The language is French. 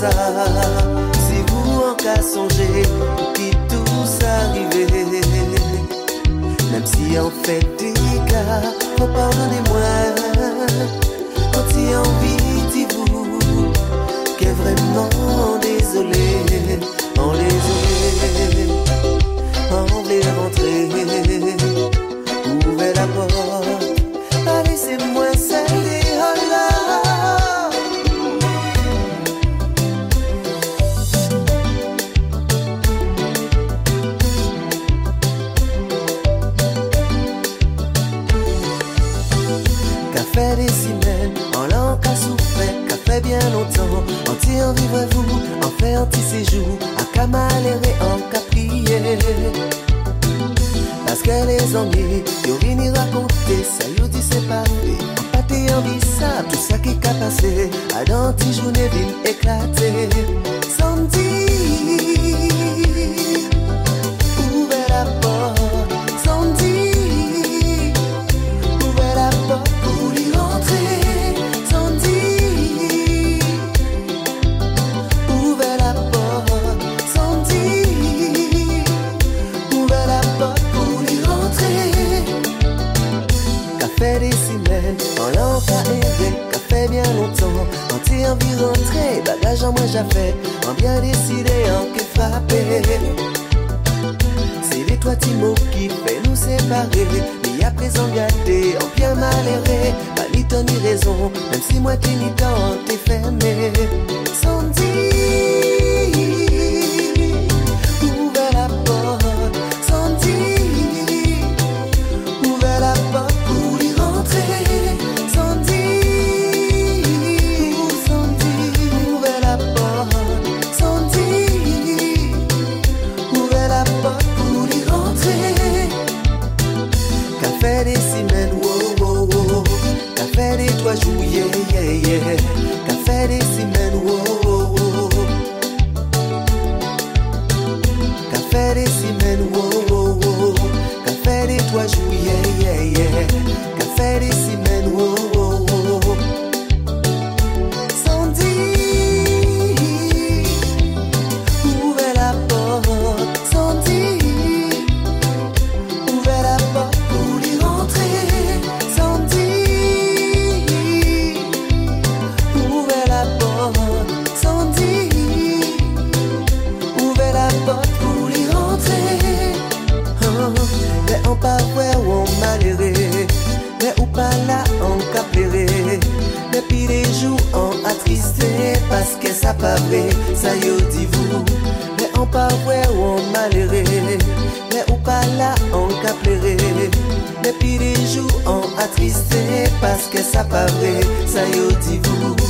ça. Si vous en cas songez, pour qui tout s'arriver. Même si en fait des cas, faut pardonnez-moi. Quand il y a envie, dis-vous, qu'est vraiment désolé, on les on les rentrer, ouvrez la porte, pas laissez-moi seul et hola. Café des semaines, en l'an qu'a souffert, café bien longtemps, anti en vivre-vous, en fait anti-séjour, à camaléré, en caprier. Parce que les ennuis, ils viennent raconter, ça y dit c'est parfait. En pâté en vissable, tout ça qui a passé, à d'anti journée vient éclater. Sans dire, ouvrez la porte, sans dire, ouvrez la porte pour y rentrer. Sans dire, ouvrez la porte, sans dire, ouvrez la porte pour y rentrer. Café des semaines, en l'an qu'a erré, café bien longtemps, anti envie rentrer, bagage en moi j'ai fait, en bien décidé, en qui frappé. C'est les trois petits mots qui fait nous séparer, mais à présent gâté, en bien malheureux, pas ni temps ni raison, même si moi qui ni temps t'es fermé. Sans dire, ouvrez la porte, sans dire, ouvrez la porte pour y rentrer. Sans dire, ouvrez la porte, sans dire, ouvrez la porte pour y rentrer. Café des semaines, wow, wow, wow. Café des 3 juillet, yeah, yeah. Café des semaines, wow, wow, wow. Café des semaines, wow, wow, wow. Café des 3 juillet, yeah, yeah. Café des semaines, wow, wow, wow. Sans dire, ouvrez la porte, sans dire, ouvrez la porte pour y rentrer. Sans dire, ouvrez la porte, sans dire, ouvrez la porte pour y rentrer. Mais on pas vrai ou on malheureux, mais ou pas là on capéré. Depuis des jours on attristé parce que ça pas vrai, ça y est dit vous. Mais on pas vrai ou on malheureux, mais ou pas là on capéré. Depuis des jours on attristé parce que ça pas vrai, ça y est dit vous.